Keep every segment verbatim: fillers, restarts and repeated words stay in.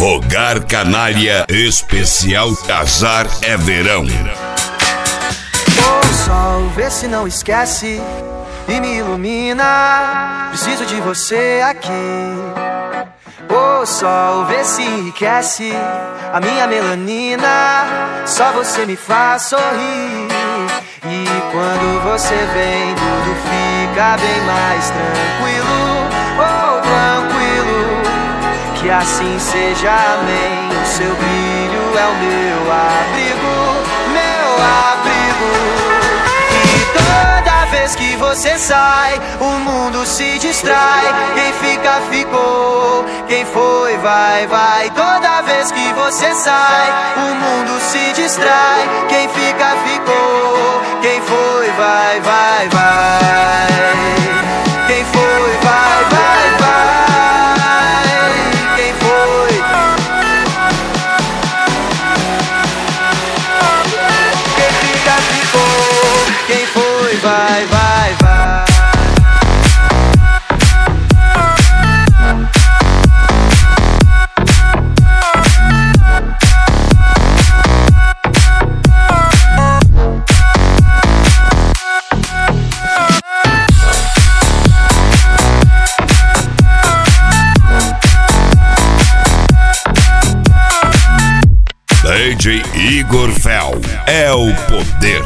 Rogar Canalha, especial Casar é Verão. O sol, vê se não esquece e me ilumina. Preciso de você aqui. O sol, vê se enriquece a minha melanina. Só você me faz sorrir. E quando você vem, tudo fica bem mais tranquilo. Oh, tranquilo, que assim seja, amém. O seu brilho é o meu abrigo, meu abrigo. E toda vez que você sai, o mundo se distrai. Quem fica, ficou. Quem foi, vai, vai. Toda vez que você sai, o mundo se distrai. Quem fica, ficou. Quem foi, vai, vai, vai. Quem foi, vai, vai, vai. Quem foi? Quem fica, ficou. Quem foi, vai, vai, vai. D J Igor Fel é o poder.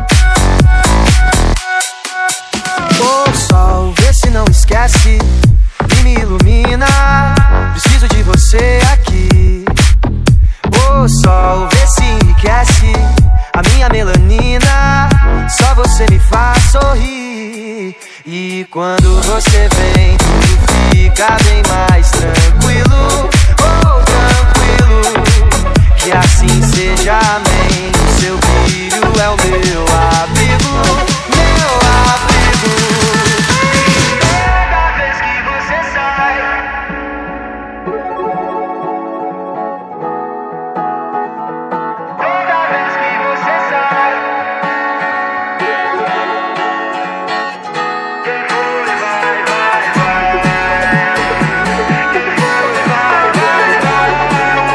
O sol, vê se não esquece e me ilumina. Preciso de você aqui. O sol, vê se enriquece a minha melanina. Só você me faz sorrir. E quando você vem, tudo fica bem mais tranquilo. Oh, tranquilo, que assim seja, amém. O seu brilho é o meu abrigo, meu abrigo. Toda vez que você sai, toda vez que você sai, quem foi, vai, vai, vai. Quem foi, vai, vai, vai.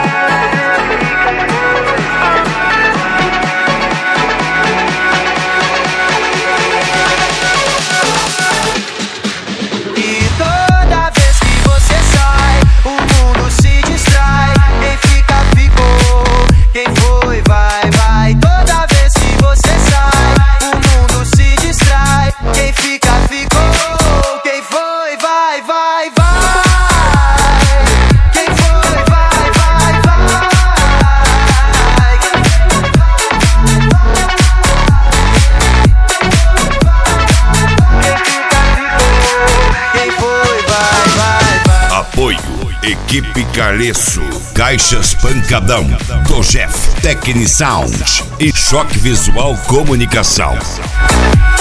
Equipe Caleço, Caixas Pancadão, Dojef Techni Sound e Choque Visual Comunicação.